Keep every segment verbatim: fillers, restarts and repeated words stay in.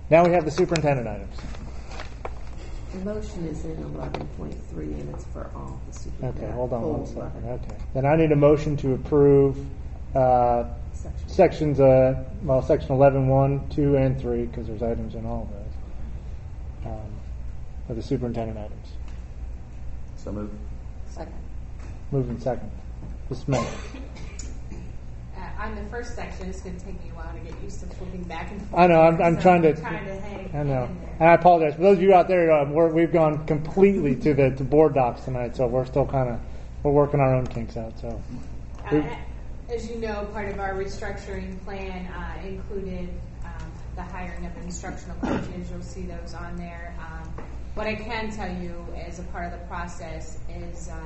Now we have the superintendent items. The motion is in eleven point three, and it's for all the superintendent. Okay, hold on Full one second. eleven. Okay. Then I need a motion to approve uh, Section. sections, uh, well, section eleven, one, two, and three, because there's items in all of those, um, of the superintendent items. So moved. Second. Moving second. Miz Smith. Uh, on the first section, it's going to take me a while to get used to flipping back and forth. I know, I'm, I'm So trying to, trying to hang, I know. hang in there. And I apologize. For those of you out there, um, we're, we've gone completely to the to board docs tonight, so we're still kind of, we're working our own kinks out, so. Uh, as you know, part of our restructuring plan uh, included um, the hiring of instructional coaches. You'll see those on there. Um, what I can tell you as a part of the process is uh,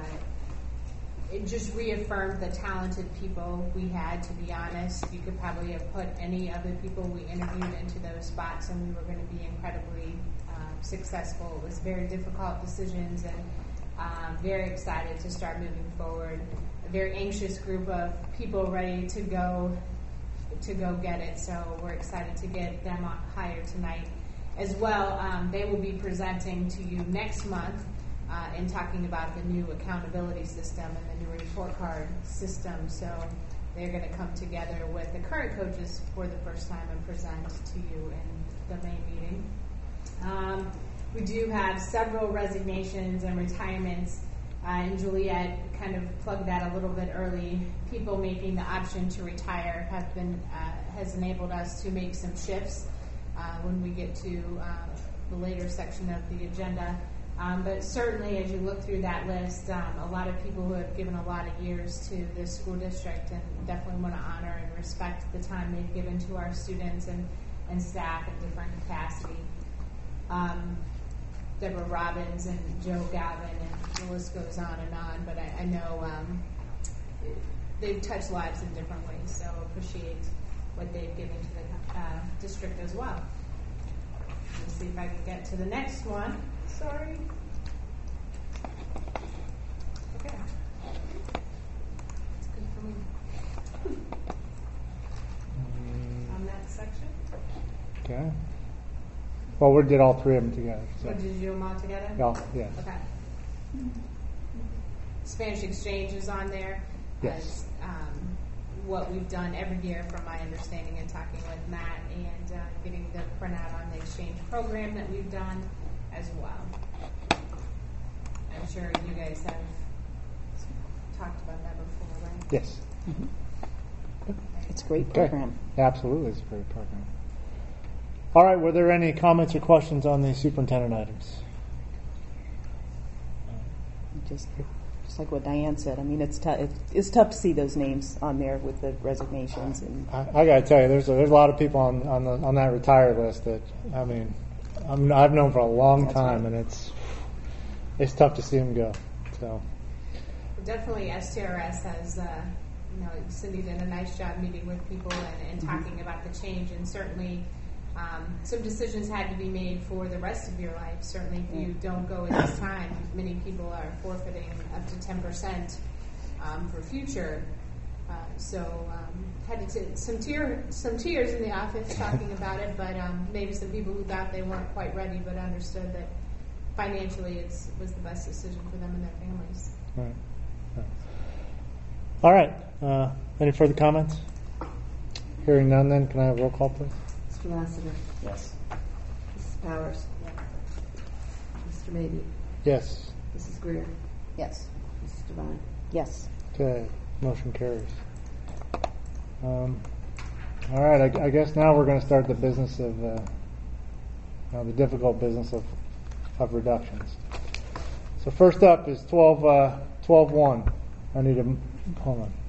it just reaffirmed the talented people we had, to be honest. You could probably have put any other people we interviewed into those spots and we were going to be incredibly um, successful. It was very difficult decisions and um, very excited to start moving forward. A very anxious group of people ready to go to go get it. So we're excited to get them hired tonight. As well, um, they will be presenting to you next month uh, and talking about the new accountability system and the new report card system. So they're going to come together with the current coaches for the first time and present to you in the main meeting. Um, we do have several resignations and retirements, uh, and Juliet kind of plugged that a little bit early. People making the option to retire have been uh, has enabled us to make some shifts uh, when we get to uh, the later section of the agenda. Um, but certainly, as you look through that list, um, a lot of people who have given a lot of years to this school district, and definitely want to honor and respect the time they've given to our students and, and staff in different capacity. Um, Deborah Robbins and Joe Gavin, and the list goes on and on, but I, I know um, they've touched lives in different ways, so appreciate what they've given to the uh, district as well. Let's see if I can get to the next one. Sorry. Okay. It's good for me. On that section. Okay. Well, we did all three of them together. So. Or did you do them all together? Yeah, yeah. Okay. Spanish exchange is on there. Yes. As, um, what we've done every year, from my understanding and talking with Matt, and uh, getting the printout on the exchange program that we've done as well. I'm sure you guys have talked about that before, right? Yes. Mm-hmm. It's a great program. Okay. Absolutely, it's a great program. All right, were there any comments or questions on the superintendent items? Just, just like what Diane said. I mean, it's tough. It's tough to see those names on there with the resignations. And I, I got to tell you, there's a, there's a lot of people on on, the, on that retired list that I mean, I'm, I've known for a long That's time, right. and it's it's tough to see them go. So Definitely, S T R S has, uh, you know, Cindy did a nice job meeting with people and, and Mm-hmm. talking about the change, and certainly um, some decisions had to be made for the rest of your life. Certainly, if you don't go at this time, many people are forfeiting up to ten percent um, for future. Uh, so um, had to t- some tear, some tears in the office talking about it, but um, maybe some people who thought they weren't quite ready, but understood that financially it was the best decision for them and their families. Right. Right. All right. Uh, any further comments? Hearing none, then can I have a roll call, please? Mister Lassiter. Yes. Missus Powers. Mister Mabee. Yes. Missus Greer. yes, Missus Devine. yes. Okay. Motion carries. Um, all right. I, I guess now we're going to start the business of, uh, you know, the difficult business of of reductions. So first up is twelve, uh, twelve one. I need a, hold on.